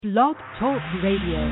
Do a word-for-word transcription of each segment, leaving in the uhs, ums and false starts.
Blog Talk Radio.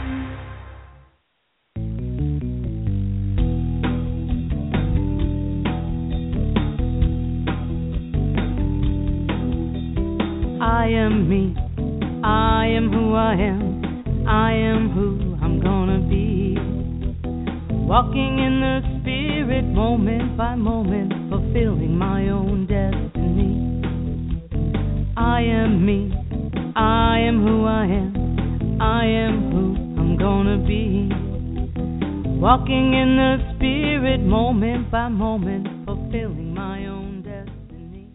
I am me, I am who I am, I am who I'm gonna be. Walking in the spirit moment by moment, fulfilling my own destiny. I am me, I am who I am, I am who I'm gonna be. Walking in the spirit moment by moment, fulfilling my own destiny.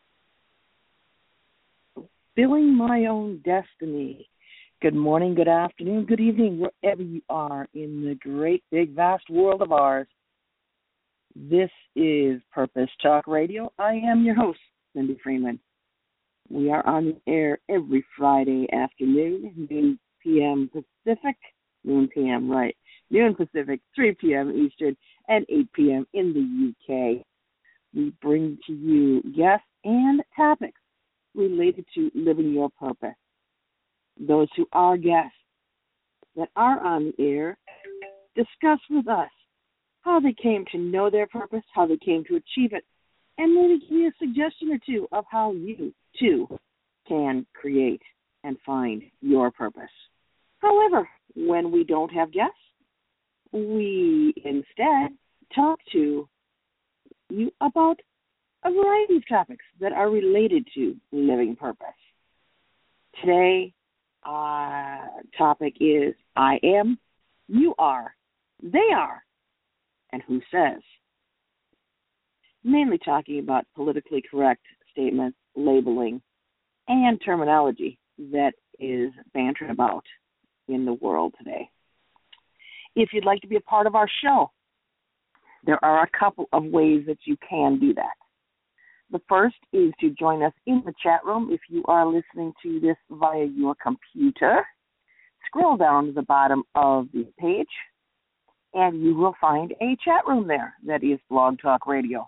Fulfilling my own destiny. Good morning, good afternoon, good evening, wherever you are in the great, big, vast world of ours. This is Purpose Talk Radio. I am your host, Cindy Freeman. We are on the air every Friday afternoon, noon p.m. Pacific, noon p.m., right, noon Pacific, three p.m. Eastern, and eight p.m. in the U K. We bring to you guests and topics related to living your purpose. Those who are guests that are on the air discuss with us how they came to know their purpose, how they came to achieve it, and maybe give you a suggestion or two of how you, too, can create and find your purpose. However, when we don't have guests, we instead talk to you about a variety of topics that are related to living purpose. Today, our topic is I am, you are, they are, and who says. Mainly talking about politically correct statements, labeling, and terminology that is bantered about in the world today. If you'd like to be a part of our show, there are a couple of ways that you can do that. The first is to join us in the chat room. If you are listening to this via your computer, scroll down to the bottom of the page, and you will find a chat room there that is Blog Talk Radio.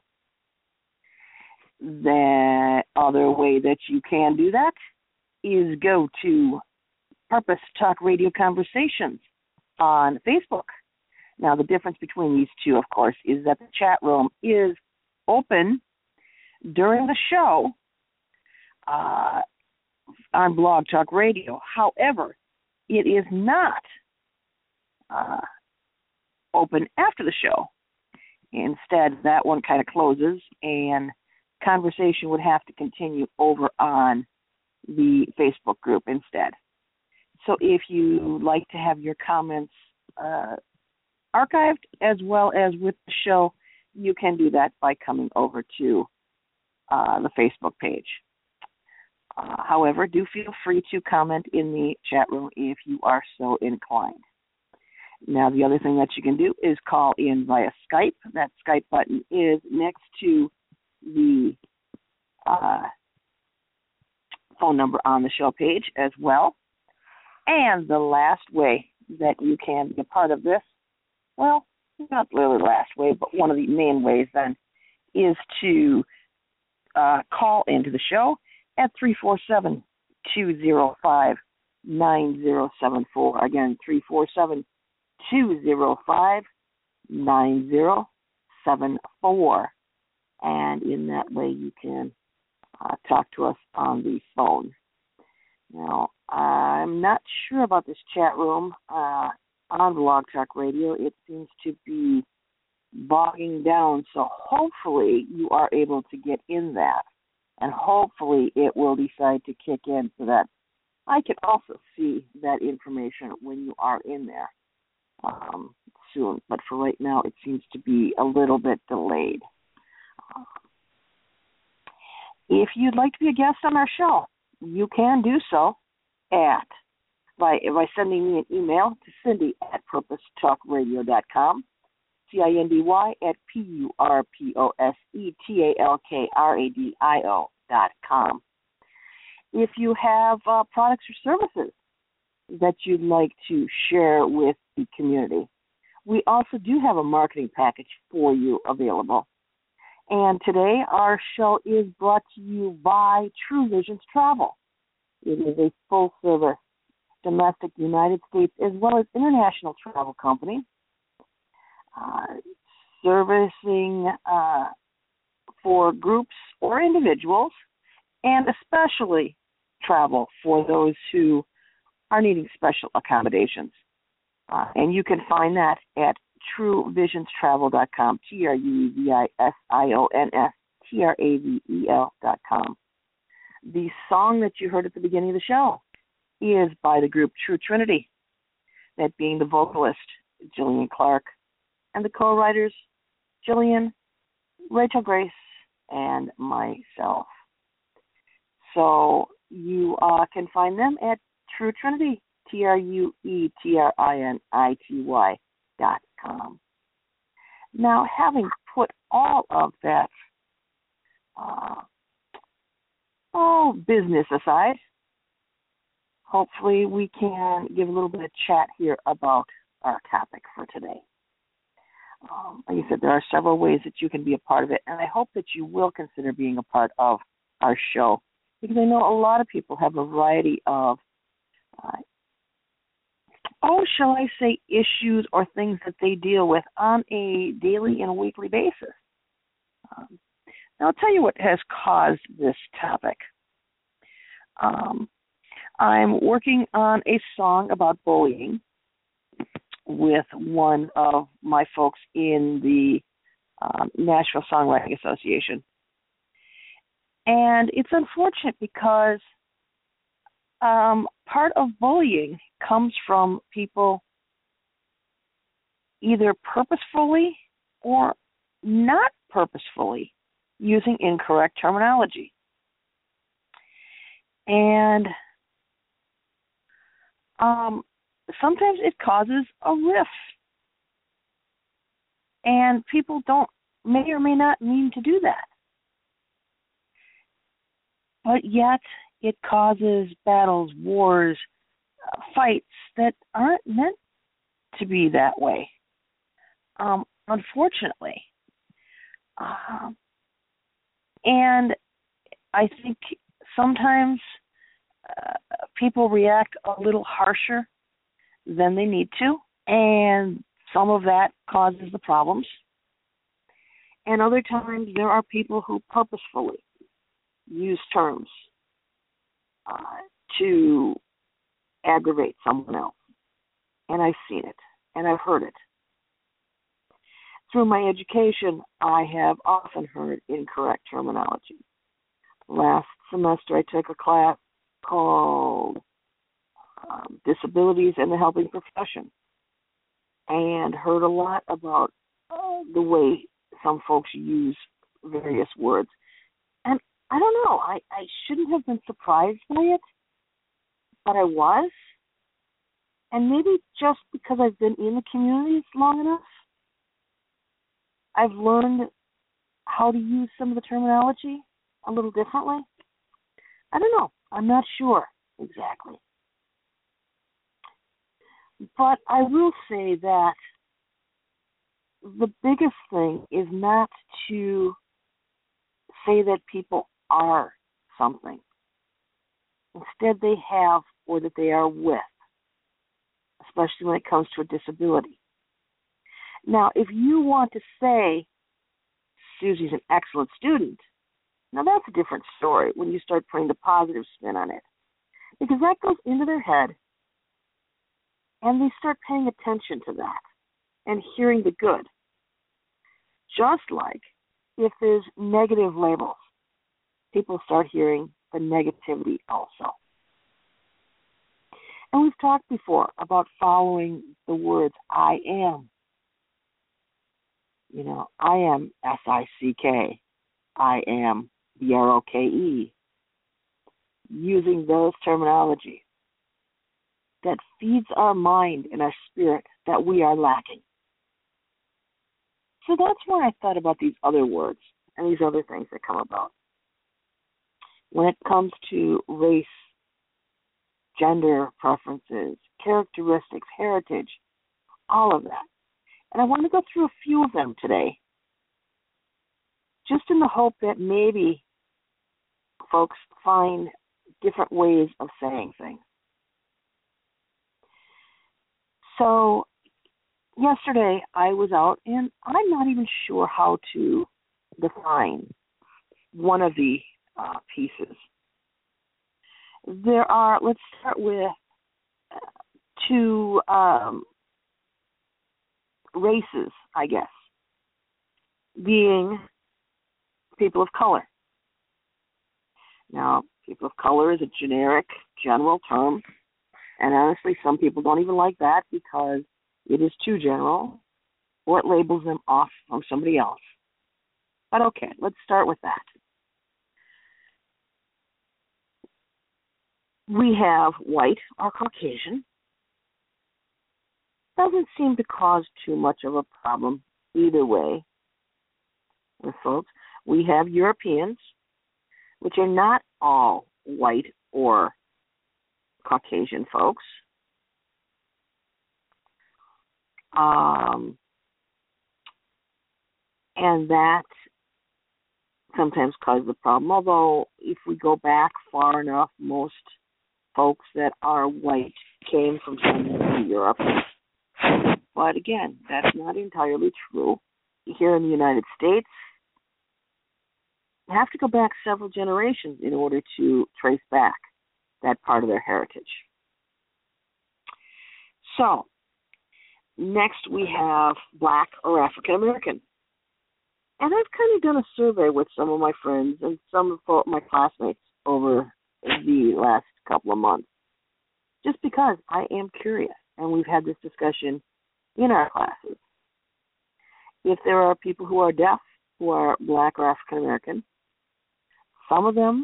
The other way that you can do that is go to Purpose Talk Radio Conversations on Facebook. Now, the difference between these two, of course, is that the chat room is open during the show uh, on Blog Talk Radio. However, it is not uh, open after the show. Instead, that one kind of closes, and conversation would have to continue over on the Facebook group instead. So if you like to have your comments uh, archived as well as with the show, you can do that by coming over to uh, the Facebook page. Uh, however, do feel free to comment in the chat room if you are so inclined. Now, the other thing that you can do is call in via Skype. That Skype button is next to the uh, phone number on the show page as well. And the last way that you can be a part of this, well, not really the last way, but one of the main ways then, is to uh, call into the show at three four seven, two zero five, nine zero seven four. Again, three four seven, two zero five, nine zero seven four. And in that way, you can uh, talk to us on the phone. Now, I'm not sure about this chat room uh, on Blog Talk Radio. It seems to be bogging down, so hopefully you are able to get in that, and hopefully it will decide to kick in so that I can also see that information when you are in there um, soon. But for right now, it seems to be a little bit delayed. If you'd like to be a guest on our show, you can do so at by, by sending me an email to Cindy at purpose talk radio dot com, C I N D Y at P U R P O S E T A L K R A D I O dot com. If you have uh, products or services that you'd like to share with the community, we also do have a marketing package for you available. And today our show is brought to you by True Visions Travel. It is a full-service domestic United States as well as international travel company, uh, servicing uh, for groups or individuals, and especially travel for those who are needing special accommodations. Uh, and you can find that at true visions travel dot com, T R U E V I S I O N S T R A V E L dot com. The song that you heard at the beginning of the show is by the group True Trinity, that being the vocalist, Jillian Clark, and the co-writers, Jillian, Rachel Grace, and myself. So you uh, can find them at True Trinity, T R U E T R I N I T Y dot com. Now, having put all of that uh, all business aside, hopefully we can give a little bit of chat here about our topic for today. Um, like I said, there are several ways that you can be a part of it, and I hope that you will consider being a part of our show, because I know a lot of people have a variety of, uh, oh, shall I say, issues or things that they deal with on a daily and weekly basis. Um, now, I'll tell you what has caused this topic. Um, I'm working on a song about bullying with one of my folks in the um, Nashville Songwriting Association. And it's unfortunate because um, part of bullying comes from people either purposefully or not purposefully using incorrect terminology. And um, sometimes it causes a rift. And people don't, may or may not mean to do that. But yet it causes battles, wars, uh, fights that aren't meant to be that way. Um, unfortunately. Uh, and I think sometimes uh, people react a little harsher than they need to, and some of that causes the problems. And other times there are people who purposefully use terms uh, to aggravate someone else. And I've seen it, and I've heard it. Through my education, I have often heard incorrect terminology. Last semester, I took a class called um, Disabilities in the Helping Profession, and heard a lot about uh, the way some folks use various words. And I don't know, I, I shouldn't have been surprised by it, but I was. And maybe just because I've been in the communities long enough, I've learned how to use some of the terminology a little differently. I don't know. I'm not sure exactly. But I will say that the biggest thing is not to say that people are something. Instead, they have or that they are with, especially when it comes to a disability. Now, if you want to say Susie's an excellent student, now that's a different story when you start putting the positive spin on it. Because that goes into their head, and they start paying attention to that and hearing the good. Just like if there's negative labels, people start hearing the negativity also. And we've talked before about following the words I am. You know, I am S I C K. I am B R O K E. Using those terminology that feeds our mind and our spirit that we are lacking. So that's when I thought about these other words and these other things that come about. When it comes to race, gender preferences, characteristics, heritage, all of that. And I want to go through a few of them today, just in the hope that maybe folks find different ways of saying things. So yesterday I was out, and I'm not even sure how to define one of the uh, pieces. There are, let's start with two um, races, I guess, being people of color. Now, people of color is a generic, general term, and honestly, some people don't even like that because it is too general, or it labels them off from somebody else. But okay, let's start with that. We have white or Caucasian. Doesn't seem to cause too much of a problem either way with folks. We have Europeans, which are not all white or Caucasian folks. Um, and that sometimes causes the problem, although if we go back far enough, most folks that are white came from somewhere in Europe. But again, that's not entirely true. Here in the United States, you have to go back several generations in order to trace back that part of their heritage. So, next we have Black or African American. And I've kind of done a survey with some of my friends and some of my classmates over the last couple of months, just because I am curious, and we've had this discussion in our classes. If there are people who are deaf, who are Black or African American, some of them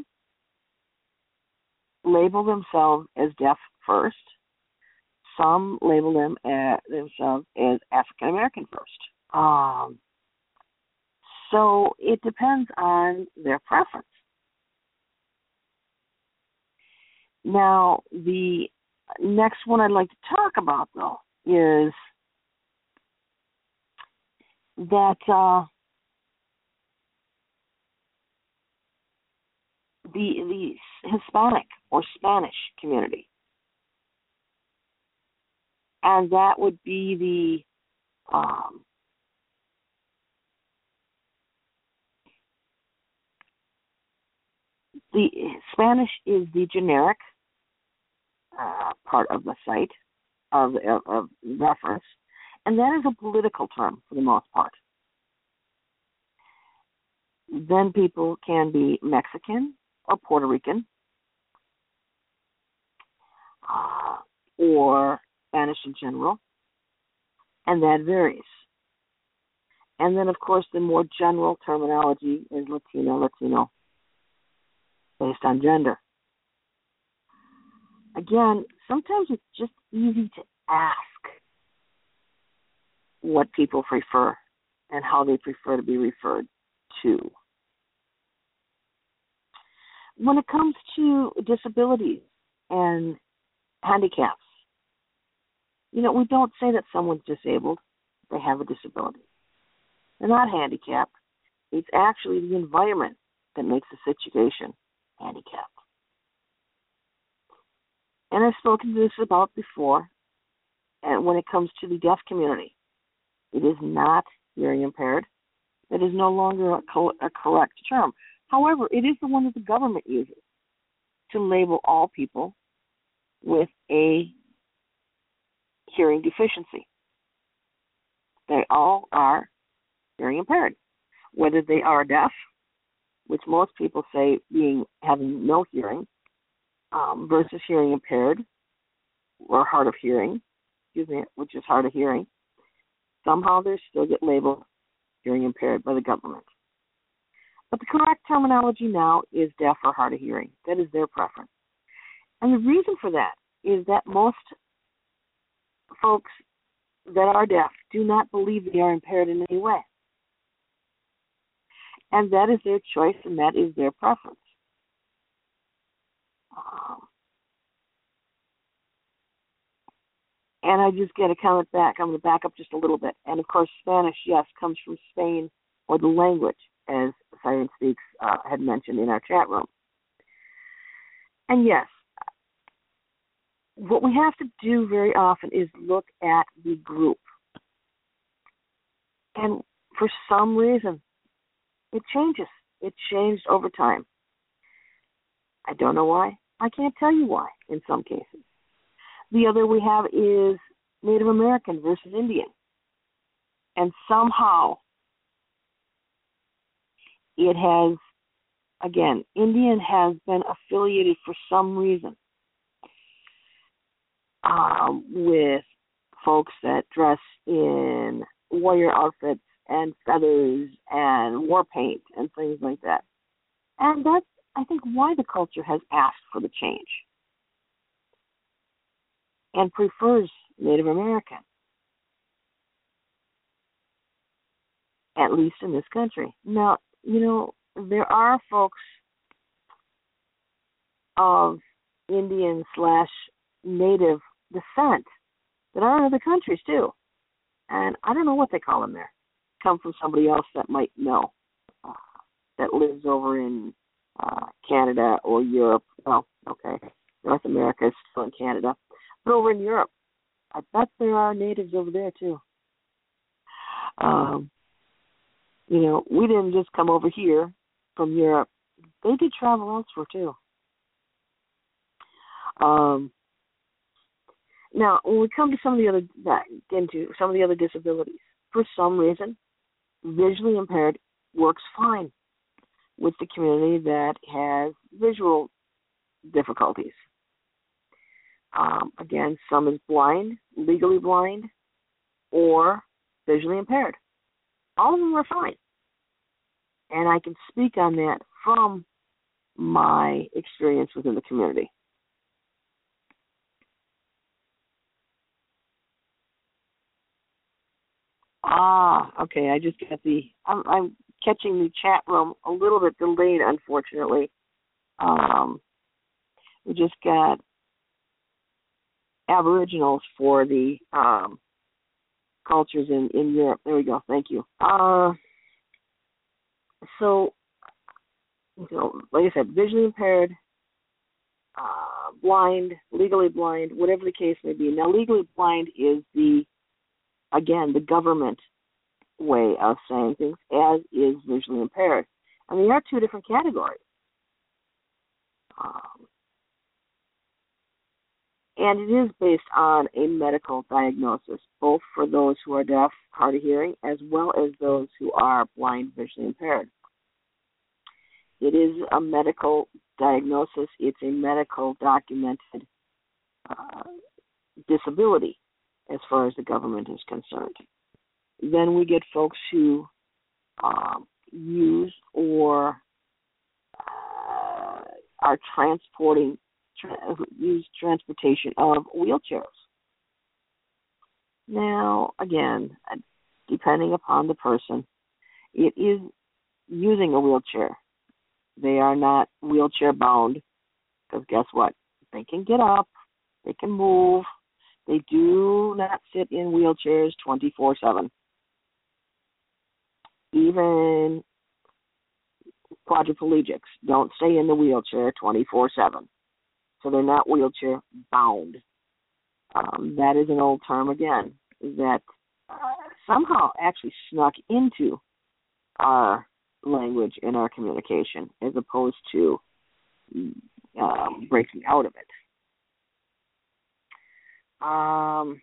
label themselves as deaf first. Some label them as, themselves as African American first. Um, so it depends on their preference. Now, the next one I'd like to talk about, though, is that uh, the the Hispanic or Spanish community, and that would be the um, the Spanish is the generic uh, part of the site of, of, of reference, and that is a political term for the most part. Then people can be Mexican or Puerto Rican, uh, or Spanish in general, and that varies. And then, of course, the more general terminology is Latino, Latino, based on gender. Again, sometimes it's just easy to ask what people prefer and how they prefer to be referred to. When it comes to disabilities and handicaps, you know, we don't say that someone's disabled, they have a disability. They're not handicapped. It's actually the environment that makes the situation handicapped. And I've spoken to this about before, and when it comes to the deaf community, it is not hearing impaired. It is no longer a, co- a correct term. However, it is the one that the government uses to label all people with a hearing deficiency. They all are hearing impaired, whether they are deaf, which most people say being having no hearing, um, versus hearing impaired or hard of hearing, excuse me, which is hard of hearing. Somehow they still get labeled hearing impaired by the government. But the correct terminology now is deaf or hard of hearing. That is their preference. And the reason for that is that most folks that are deaf do not believe they are impaired in any way. And that is their choice, and that is their preference. Um, and I just get a comment back. I'm going to back up just a little bit. And, of course, Spanish, yes, comes from Spain, or the language, as Siren Speaks uh, had mentioned in our chat room. And, yes, what we have to do very often is look at the group. And for some reason, it changes. It changed over time. I don't know why. I can't tell you why in some cases. The other we have is Native American versus Indian. And somehow it has, again, Indian has been affiliated for some reason um, with folks that dress in warrior outfits and feathers and war paint and things like that. And that's, I think, why the culture has asked for the change and prefers Native American, at least in this country. Now, you know, there are folks of Indian slash Native descent that are in other countries too. And I don't know what they call them there. Come from somebody else that might know, uh, that lives over in uh, Canada or Europe. Well, okay, North America is still in Canada. But over in Europe, I bet there are natives over there too. Um, you know, we didn't just come over here from Europe. They did travel elsewhere too. Um, now, when we come to some of the other that into some of the other disabilities, for some reason, visually impaired works fine with the community that has visual difficulties. Um, again, some is blind, legally blind, or visually impaired. All of them are fine. And I can speak on that from my experience within the community. Ah, okay, I just got the, I'm, I'm catching the chat room a little bit delayed, unfortunately. Um, we just got Aboriginals for the um, cultures in, in Europe. There we go, thank you. Uh, so, you know, like I said, visually impaired, uh, blind, legally blind, whatever the case may be. Now, legally blind is the, again, the government way of saying things, as is visually impaired. And they are two different categories. Um, and it is based on a medical diagnosis, both for those who are deaf, hard of hearing, as well as those who are blind, visually impaired. It is a medical diagnosis. It's a medical documented uh, disability as far as the government is concerned. Then we get folks who um, use or uh, are transporting, tra- use transportation of wheelchairs. Now, again, depending upon the person, it is using a wheelchair. They are not wheelchair bound, because guess what? They can get up, they can move. They do not sit in wheelchairs twenty-four seven. Even quadriplegics don't stay in the wheelchair twenty-four seven. So they're not wheelchair bound. Um, that is an old term, again, that uh, somehow actually snuck into our language and our communication as opposed to um, breaking out of it. Um,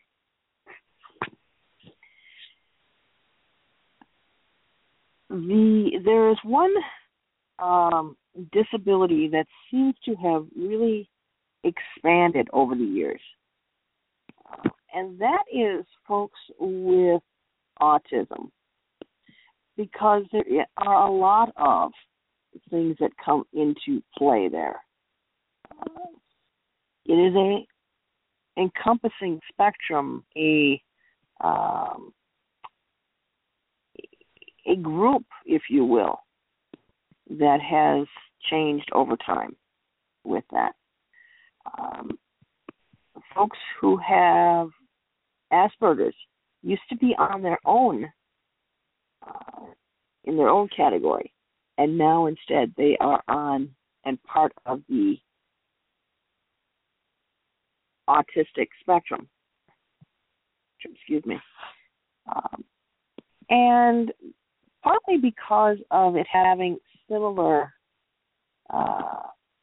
the there is one um, disability that seems to have really expanded over the years, uh, and that is folks with autism, because there are a lot of things that come into play there. Uh, it is a encompassing spectrum, a um, a group, if you will, that has changed over time with that. Um, folks who have Asperger's used to be on their own, uh, in their own category, and now instead they are on and part of the autistic spectrum. Excuse me. Um, and partly because of it having similar uh,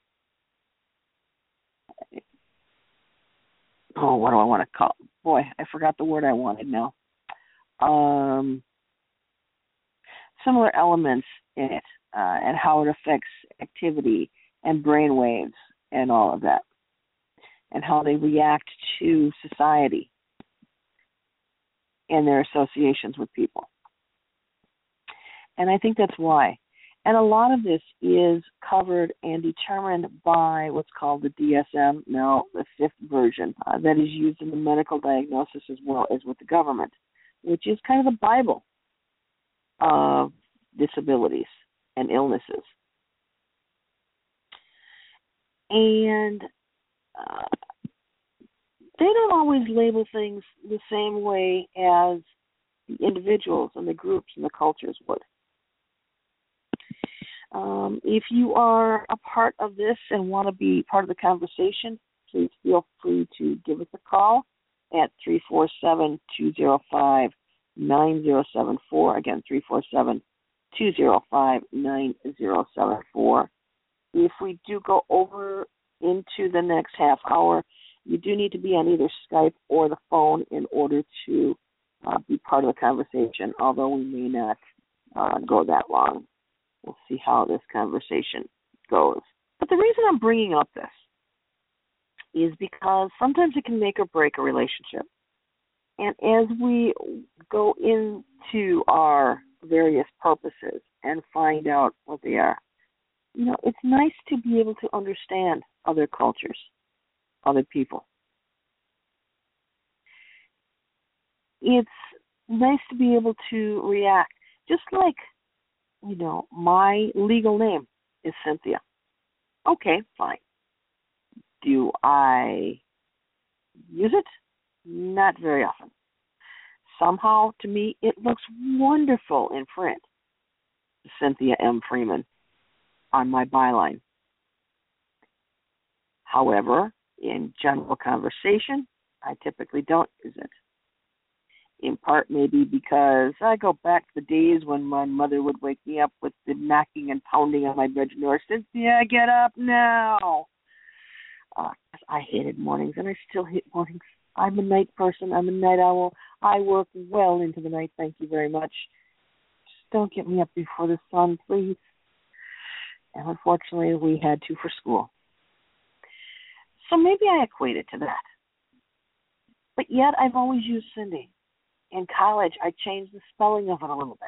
oh, what do I want to call it? Boy, I forgot the word I wanted now. Um, similar elements in it uh, and how it affects activity and brain waves and all of that, and how they react to society and their associations with people. And I think that's why. And a lot of this is covered and determined by what's called the D S M, now the fifth version, uh, that is used in the medical diagnosis as well as with the government, which is kind of the Bible of disabilities and illnesses. And uh, they don't always label things the same way as the individuals and the groups and the cultures would. Um, if you are a part of this and want to be part of the conversation, please feel free to give us a call at three four seven, two zero five, nine zero seven four. Again, three four seven, two zero five, nine zero seven four. If we do go over into the next half hour, you do need to be on either Skype or the phone in order to uh, be part of the conversation, although we may not uh, go that long. We'll see how this conversation goes. But the reason I'm bringing up this is because sometimes it can make or break a relationship. And as we go into our various purposes and find out what they are, you know, it's nice to be able to understand other cultures, other people. It's nice to be able to react, just like, you know, my legal name is Cynthia. Okay, fine. Do I use it? Not very often. Somehow, to me, it looks wonderful in print. Cynthia M. Freeman on my byline. However, in general conversation, I typically don't use it. In part maybe because I go back to the days when my mother would wake me up with the knocking and pounding on my bedroom door. Cynthia, get up now. Uh, I hated mornings, and I still hate mornings. I'm a night person. I'm a night owl. I work well into the night. Thank you very much. Just don't get me up before the sun, please. And unfortunately, we had to for school. So maybe I equate it to that. But yet, I've always used Cindy. In college, I changed the spelling of it a little bit.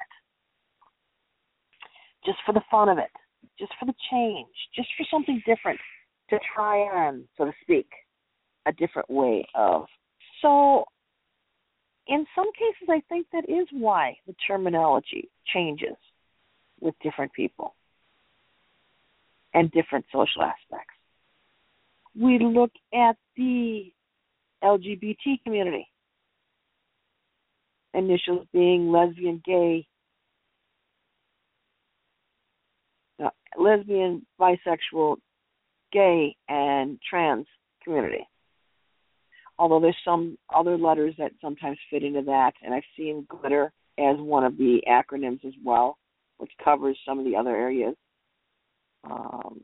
Just for the fun of it. Just for the change. Just for something different to try on, so to speak. A different way of. So, in some cases, I think that is why the terminology changes with different people and different social aspects. We look at the L G B T community. Initials being lesbian, gay, uh, lesbian, bisexual, gay, and trans community. Although there's some other letters that sometimes fit into that, and I've seen GLITTER as one of the acronyms as well, which covers some of the other areas. Um,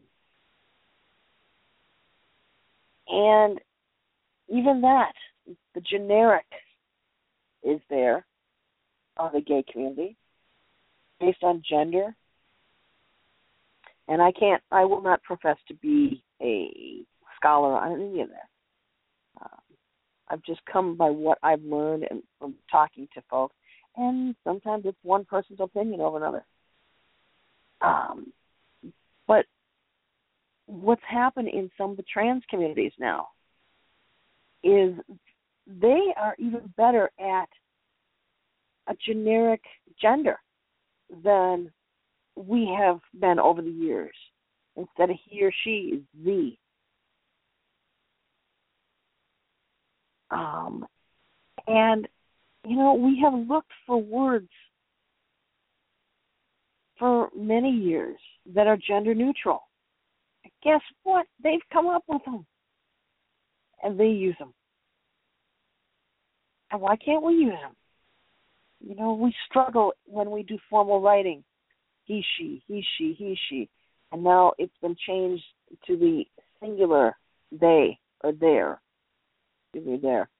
and even that, the generic is there on the gay community based on gender. And I can't, I will not profess to be a scholar on any of that. Uh, I've just come by what I've learned and from talking to folks, and sometimes it's one person's opinion over another. Um, but what's happened in some of the trans communities now is they are even better at a generic gender than we have been over the years. Instead of he or she is the. Um, and, you know, we have looked for words for many years that are gender neutral. Guess what? They've come up with them. and they use them. And why can't we use them? You know, we struggle when we do formal writing. He, she, he, she, he, she. And now it's been changed to the singular they or their. Excuse me, there.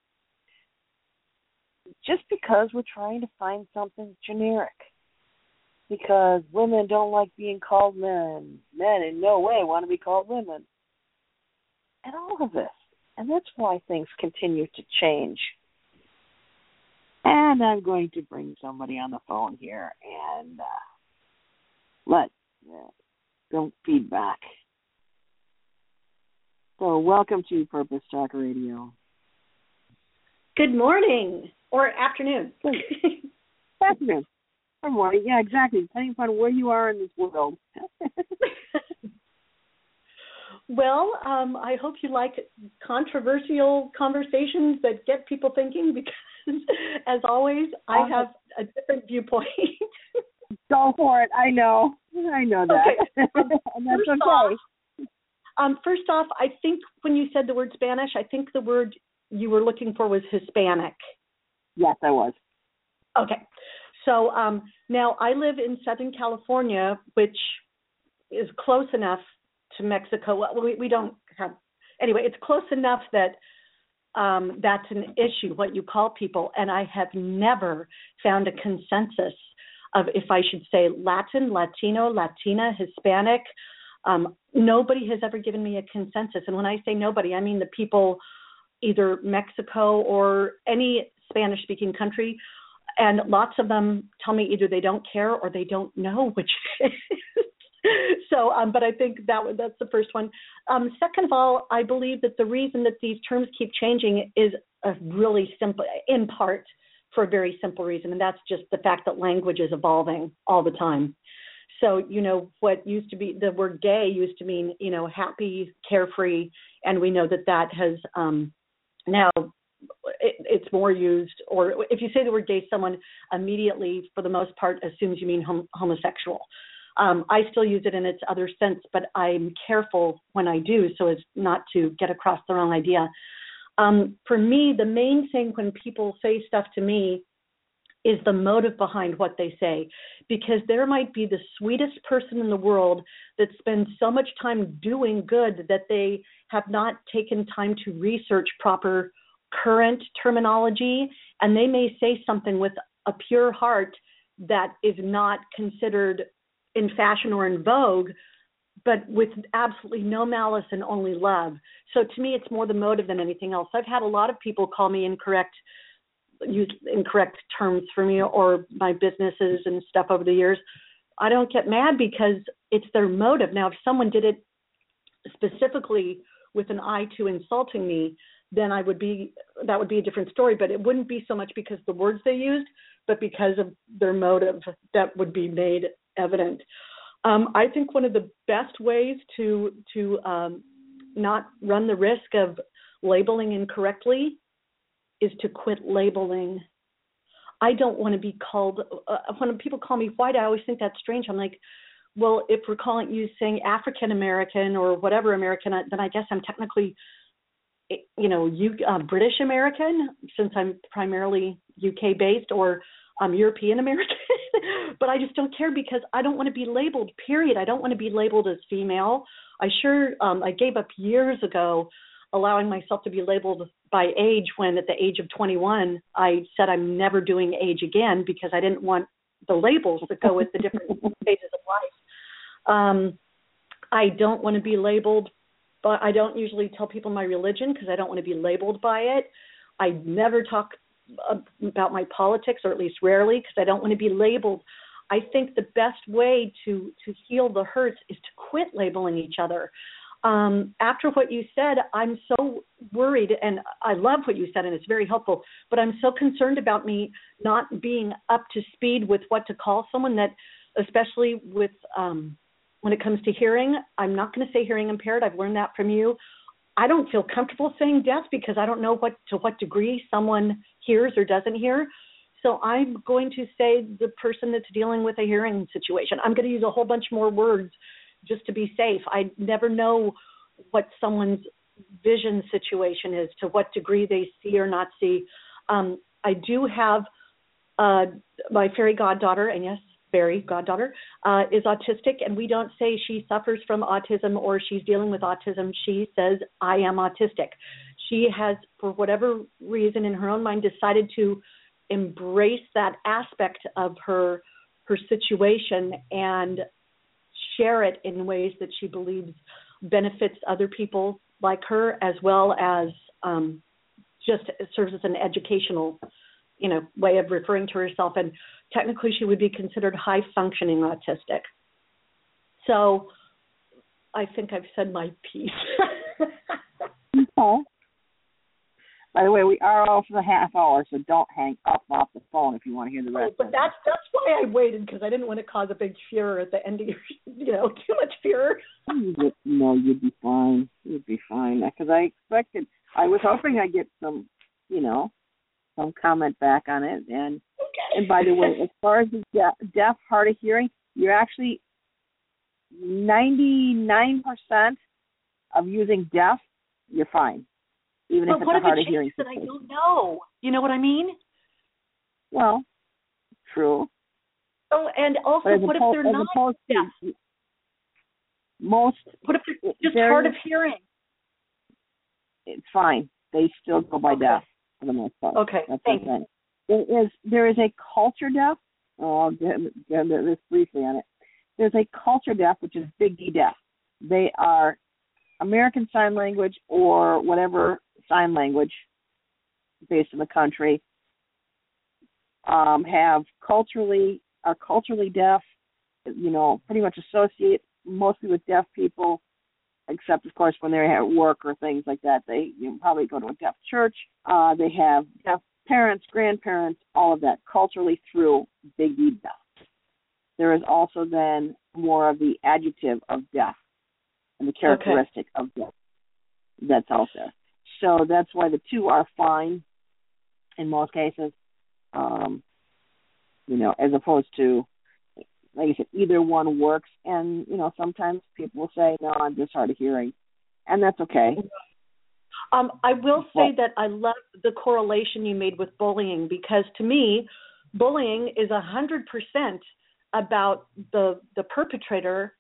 Just because we're trying to find something generic. Because women don't like being called men. Men in no way want to be called women. And all of this. And that's why things continue to change. And I'm going to bring somebody on the phone here and uh, let uh, some feedback. So welcome to Purpose Talk Radio. Good morning or afternoon. Afternoon. Good morning. Yeah, exactly. Depending upon where you are in this world. Well, um, I hope you like controversial conversations that get people thinking because, as always, I have a different viewpoint. Go for it. I know. I know that. Okay. Um, and that's first okay. Off, um, first off, I think when you said the word Spanish, I think the word you were looking for was Hispanic. Yes, I was. Okay. So um, now I live in Southern California, which is close enough to Mexico. Well, we, we don't have, anyway, it's close enough that um, that's an issue, what you call people. And I have never found a consensus of if I should say Latin, Latino, Latina, Hispanic. Um, nobody has ever given me a consensus. And when I say nobody, I mean the people, either Mexico or any Spanish-speaking country. And lots of them tell me either they don't care or they don't know which it is. So, um, but I think that that's the first one. Um, second of all, I believe that the reason that these terms keep changing is a really simple, in part, for a very simple reason, and that's just the fact that language is evolving all the time. So, you know, what used to be, the word gay used to mean, you know, happy, carefree, and we know that that has um, now, it, it's more used, or if you say the word gay, someone immediately, for the most part, assumes you mean hom- homosexual. Um, I still use it in its other sense, but I'm careful when I do so as not to get across the wrong idea. Um, for me, the main thing when people say stuff to me is the motive behind what they say, because there might be the sweetest person in the world that spends so much time doing good that they have not taken time to research proper current terminology, and they may say something with a pure heart that is not considered in fashion or in vogue, but with absolutely no malice and only love. So to me, it's more the motive than anything else. I've had a lot of people call me incorrect, use incorrect terms for me or my businesses and stuff over the years. I don't get mad because it's their motive. Now, if someone did it specifically with an eye to insulting me, then I would be, that would be a different story, but it wouldn't be so much because the words they used, but because of their motive that would be made evident. Um, I think one of the best ways to to um, not run the risk of labeling incorrectly is to quit labeling. I don't want to be called, uh, when people call me white, I always think that's strange. I'm like, well, if we're calling you saying African American or whatever American, then I guess I'm technically, you know, you, uh, British American, since I'm primarily U K based, or I'm European American. But I just don't care because I don't want to be labeled, period. I don't want to be labeled as female. I sure, um, I gave up years ago allowing myself to be labeled by age when at the age of twenty-one, I said I'm never doing age again because I didn't want the labels that go with the different stages of life. Um, I don't want to be labeled, but I don't usually tell people my religion because I don't want to be labeled by it. I never talk about my politics, or at least rarely, because I don't want to be labeled. I think the best way to, to heal the hurts is to quit labeling each other. Um, after what you said, I'm so worried, and I love what you said, and it's very helpful, but I'm so concerned about me not being up to speed with what to call someone that, especially with um, when it comes to hearing, I'm not going to say hearing impaired. I've learned that from you. I don't feel comfortable saying deaf because I don't know what to what degree someone hears or doesn't hear. So I'm going to say the person that's dealing with a hearing situation. I'm going to use a whole bunch more words just to be safe. I never know what someone's vision situation is, to what degree they see or not see. Um, I do have uh, my fairy goddaughter, and yes, fairy goddaughter, uh, is autistic, and we don't say she suffers from autism or she's dealing with autism. She says, I am autistic. She has, for whatever reason in her own mind, decided to embrace that aspect of her her situation and share it in ways that she believes benefits other people like her, as well as um, just serves as an educational, you know, way of referring to herself. And technically she would be considered high-functioning autistic. So I think I've said my piece. Okay. By the way, we are off the half hour, so don't hang up off the phone if you want to hear the rest. Oh, but that's that's why I waited, because I didn't want to cause a big furor at the end of your, you know, too much furor. No, you'd be fine. You'd be fine. Because I expected, I was hoping I'd get some, you know, some comment back on it. And okay. And by the way, as far as the deaf, deaf, hard of hearing, you're actually ninety-nine percent of using deaf, you're fine. Even but if it's what a if hard it of hearing that I situation. don't know? You know what I mean? Well, true. Oh, and also, what if they're not deaf? Most. What if they're just hard of hearing? It's fine. They still go by okay. deaf for the most part. Okay, That's thank you. There is, there is a culture deaf. Oh, I'll get, get this briefly on it. There's a culture deaf, which is Big D deaf. They are American Sign Language or whatever sign language based in the country, um, have culturally, are culturally deaf, you know, pretty much associate mostly with deaf people, except, of course, when they're at work or things like that. They you know, probably go to a deaf church. Uh, they have deaf parents, grandparents, all of that culturally through Big D deaf. There is also then more of the adjective of deaf and the characteristic okay. of deaf that's out there. So that's why the two are fine in most cases, um, you know, as opposed to, like I said, either one works. And, you know, sometimes people will say, no, I'm just hard of hearing. And that's okay. Um, I will say that I love the correlation you made with bullying, because to me, bullying is one hundred percent about the the perpetrator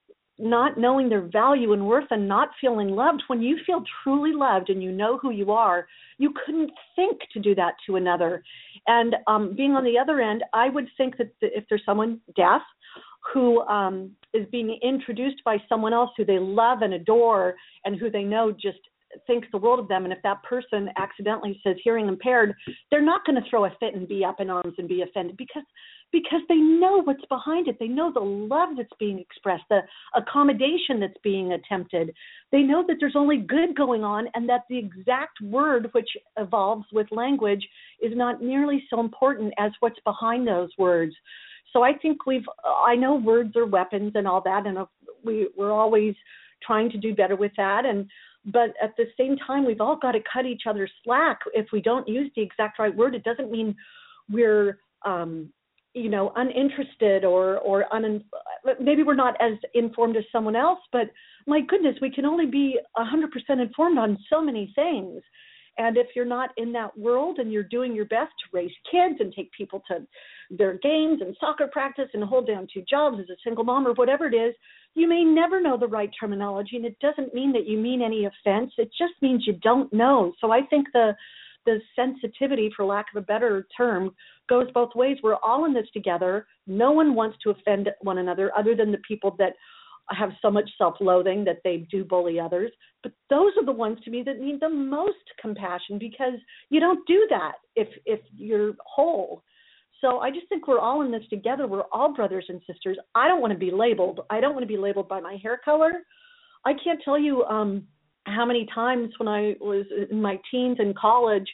not knowing their value and worth and not feeling loved. When you feel truly loved and you know who you are, you couldn't think to do that to another. And um, being on the other end, I would think that if there's someone deaf who um, is being introduced by someone else who they love and adore and who they know just thinks the world of them, and if that person accidentally says hearing impaired, they're not going to throw a fit and be up in arms and be offended, because because they know what's behind it. They know the love that's being expressed, the accommodation that's being attempted. They know that there's only good going on, and that the exact word which evolves with language is not nearly so important as what's behind those words. So I think we've, I know words are weapons and all that, and we, we're always trying to do better with that. And But at the same time, we've all got to cut each other slack. If we don't use the exact right word, it doesn't mean we're, um, you know, uninterested or, or un- maybe we're not as informed as someone else, but my goodness, we can only be one hundred percent informed on so many things. And if you're not in that world and you're doing your best to raise kids and take people to their games and soccer practice and hold down two jobs as a single mom or whatever it is, you may never know the right terminology. And it doesn't mean that you mean any offense. It just means you don't know. So I think the the sensitivity, for lack of a better term, goes both ways. We're all in this together. No one wants to offend one another other than the people that have so much self-loathing that they do bully others. But those are the ones to me that need the most compassion, because you don't do that if if you're whole. So I just think we're all in this together. We're all brothers and sisters. I don't want to be labeled. I don't want to be labeled by my hair color. I can't tell you um, how many times when I was in my teens in college,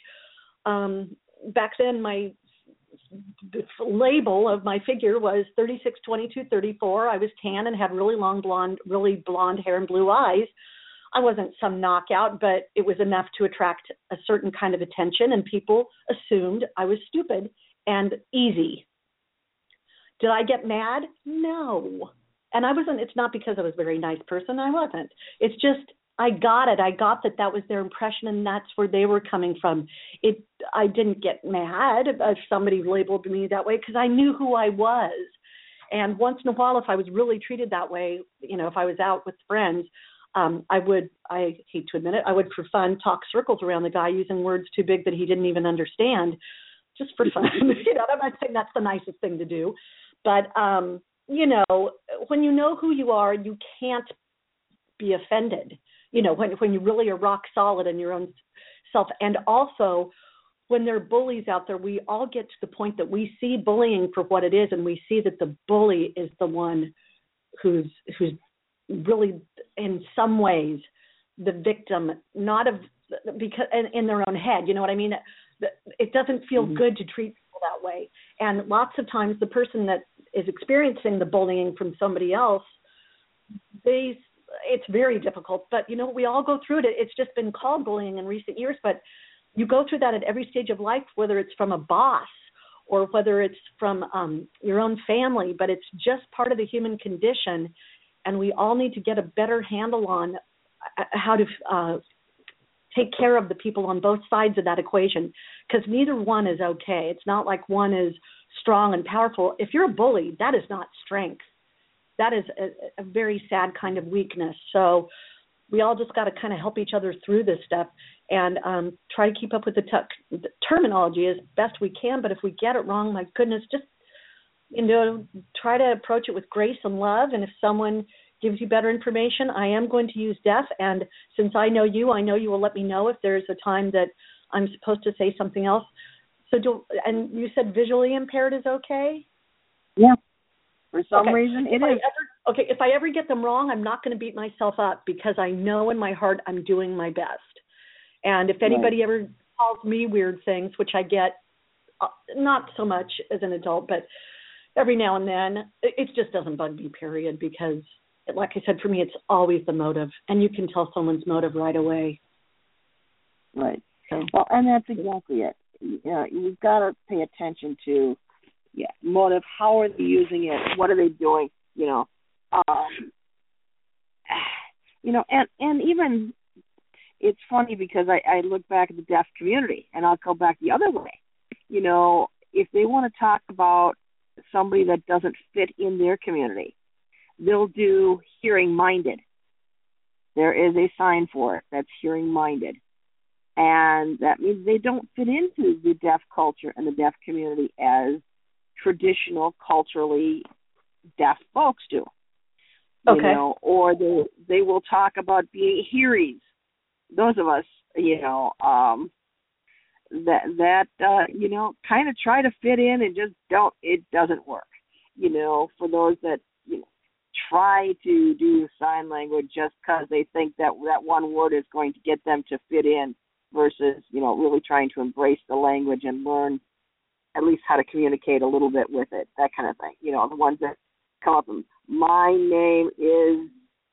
um, back then my label of my figure was thirty-six, twenty-two, thirty-four. I was tan and had really long blonde, really blonde hair and blue eyes. I wasn't some knockout, but it was enough to attract a certain kind of attention, and people assumed I was stupid and easy. Did I get mad? No. And I wasn't, it's not because I was a very nice person. I wasn't. It's just, I got it. I got that that was their impression, and that's where they were coming from. It. I didn't get mad if somebody labeled me that way because I knew who I was. And once in a while, if I was really treated that way, you know, if I was out with friends, um, I would, I hate to admit it, I would for fun talk circles around the guy using words too big that he didn't even understand, just for fun. You know, I'm not saying that's the nicest thing to do, but um, you know, when you know who you are, you can't be offended. You know, when when you really are rock solid in your own self. And also, when there are bullies out there, we all get to the point that we see bullying for what it is, and we see that the bully is the one who's who's really, in some ways, the victim, not of because in, in their own head. You know what I mean? It doesn't feel mm-hmm. good to treat people that way. And lots of times, the person that is experiencing the bullying from somebody else, they it's very difficult, but you know, we all go through it. It's just been called bullying in recent years, but you go through that at every stage of life, whether it's from a boss or whether it's from um, your own family, but it's just part of the human condition. And we all need to get a better handle on how to uh, take care of the people on both sides of that equation, because neither one is okay. It's not like one is strong and powerful. If you're a bully, that is not strength. That is a, a very sad kind of weakness. So we all just got to kind of help each other through this stuff and um, try to keep up with the, t- the terminology as best we can. But if we get it wrong, my goodness, just, you know, try to approach it with grace and love. And if someone gives you better information, I am going to use deaf. And since I know you, I know you will let me know if there's a time that I'm supposed to say something else. So do, and you said visually impaired is okay? Yeah. For some okay. reason, it if is. I ever, okay, if I ever get them wrong, I'm not going to beat myself up because I know in my heart I'm doing my best. And if anybody right. ever calls me weird things, which I get uh, not so much as an adult, but every now and then, it, it just doesn't bug me, period, because, like I said, for me, it's always the motive. And you can tell someone's motive right away. Right. So. Well, and that's exactly it. You know, you've got to pay attention to Yeah, motive. How are they using it? What are they doing? You know, um, you know, and and even it's funny because I, I look back at the deaf community, and I'll go back the other way. You know, if they want to talk about somebody that doesn't fit in their community, they'll do hearing minded. There is a sign for it that's hearing minded. And that means they don't fit into the deaf culture and the deaf community as traditional, culturally deaf folks do. You okay. know, or they they will talk about being hearies. Those of us, you know, um, that that uh, you know, kind of try to fit in and just don't. It doesn't work. You know, for those that you know try to do sign language just because they think that that one word is going to get them to fit in, versus you know really trying to embrace the language and learn at least how to communicate a little bit with it, that kind of thing. You know, the ones that come up and, my name is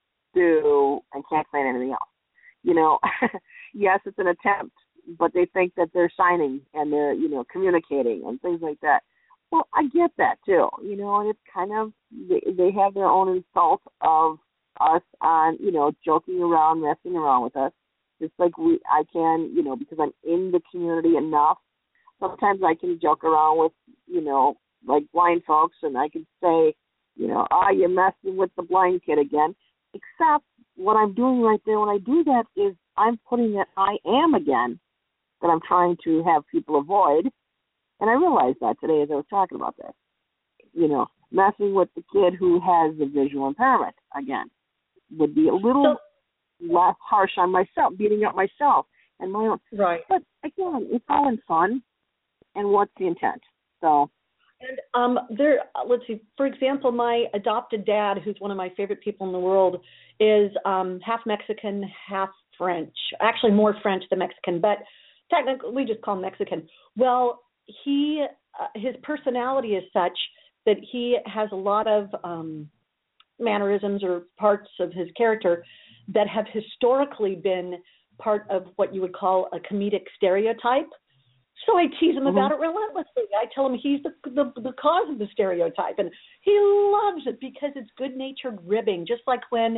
Sue, and can't say anything else. You know, yes, it's an attempt, but they think that they're signing and they're, you know, communicating and things like that. Well, I get that too, you know, and it's kind of, they, they have their own insult of us on, you know, joking around, messing around with us. Just like we, I can, you know, because I'm in the community enough, sometimes I can joke around with, you know, like blind folks, and I can say, you know, ah, oh, you're messing with the blind kid again. Except what I'm doing right there when I do that is I'm putting that I am again that I'm trying to have people avoid. And I realized that today as I was talking about this. You know, messing with the kid who has the visual impairment again would be a little so, less harsh on myself, beating up myself and my own. Right. But again, it's all in fun. And what's the intent? So, and um, there. Let's see. For example, my adopted dad, who's one of my favorite people in the world, is um, half Mexican, half French. Actually, more French than Mexican, but technically, we just call him Mexican. Well, he, uh, his personality is such that he has a lot of um, mannerisms or parts of his character that have historically been part of what you would call a comedic stereotype. So I tease him mm-hmm. about it relentlessly. I tell him he's the, the the cause of the stereotype, and he loves it because it's good-natured ribbing. Just like when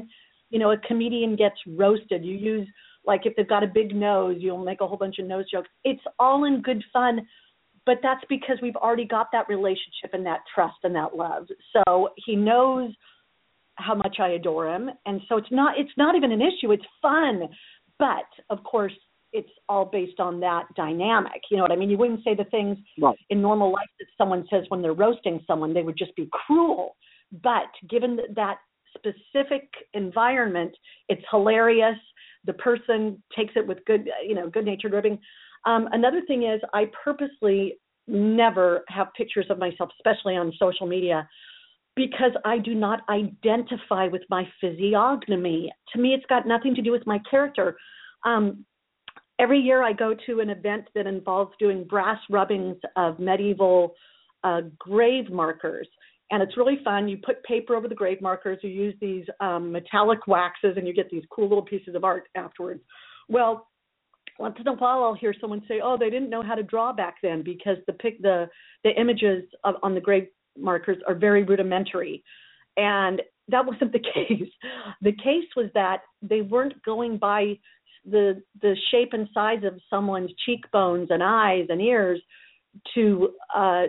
you know, a comedian gets roasted. You use, like, if they've got a big nose, you'll make a whole bunch of nose jokes. It's all in good fun, but that's because we've already got that relationship and that trust and that love. So he knows how much I adore him, and so it's not it's not even an issue. It's fun, but of course it's all based on that dynamic. You know what I mean? You wouldn't say the things right. in normal life that someone says when they're roasting someone. They would just be cruel. But given that specific environment, it's hilarious. The person takes it with good, you know, good-natured ribbing. Um, another thing is I purposely never have pictures of myself, especially on social media, because I do not identify with my physiognomy. To me, it's got nothing to do with my character. Um, every year I go to an event that involves doing brass rubbings of medieval uh, grave markers. And it's really fun. You put paper over the grave markers. You use these um, metallic waxes, and you get these cool little pieces of art afterwards. Well, once in a while, I'll hear someone say, "Oh, they didn't know how to draw back then because the pic, the the images of, on the grave markers are very rudimentary." And that wasn't the case. The case was that they weren't going by the the shape and size of someone's cheekbones and eyes and ears to uh,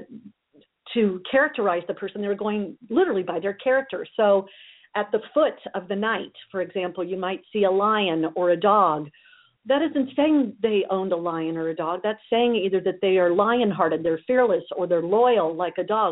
to characterize the person. They were going literally by their character. So at the foot of the knight, for example, you might see a lion or a dog. That isn't saying they owned a lion or a dog. That's saying either that they are lion-hearted, they're fearless, or they're loyal like a dog.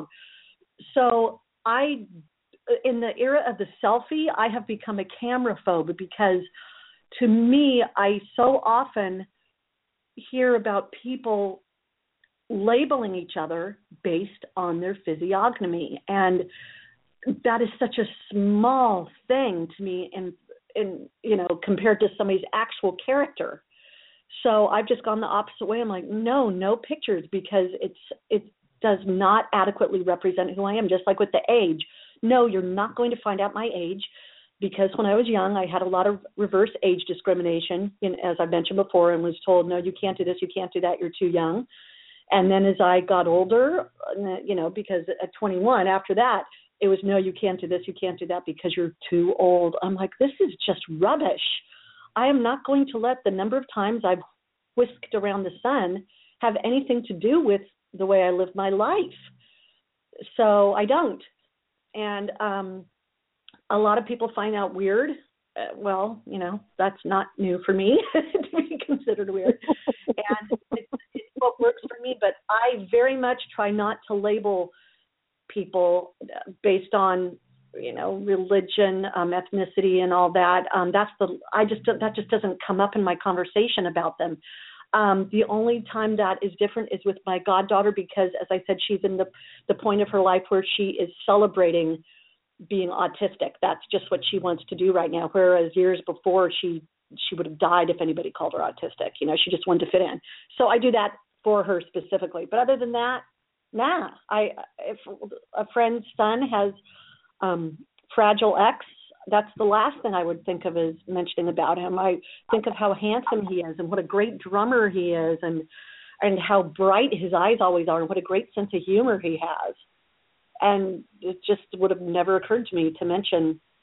So I, in the era of the selfie, I have become a camera phobe because to me, I so often hear about people labeling each other based on their physiognomy. And that is such a small thing to me in, in, you know, compared to somebody's actual character. So I've just gone the opposite way. I'm like, no, no pictures, because it's, it does not adequately represent who I am, just like with the age. No, you're not going to find out my age, because when I was young, I had a lot of reverse age discrimination, in, as I mentioned before, and was told, no, you can't do this, you can't do that, you're too young. And then as I got older, you know, because at twenty-one, after that, it was, no, you can't do this, you can't do that because you're too old. I'm like, this is just rubbish. I am not going to let the number of times I've whisked around the sun have anything to do with the way I live my life. So I don't. And um, a lot of people find out weird. Uh, well, you know, that's not new for me to be considered weird. And it's, it's what works for me. But I very much try not to label people based on, you know, religion, um, ethnicity, and all that. Um, that's the I just that just doesn't come up in my conversation about them. Um, the only time that is different is with my goddaughter, because, as I said, she's in the the point of her life where she is celebrating being autistic. That's just what she wants to do right now. Whereas years before, she she would have died if anybody called her autistic. You know, she just wanted to fit in. So I do that for her specifically. But other than that, nah. I if a friend's son has um, Fragile X, that's the last thing I would think of as mentioning about him. I think of how handsome he is and what a great drummer he is, and and how bright his eyes always are, and what a great sense of humor he has. And it just would have never occurred to me to mention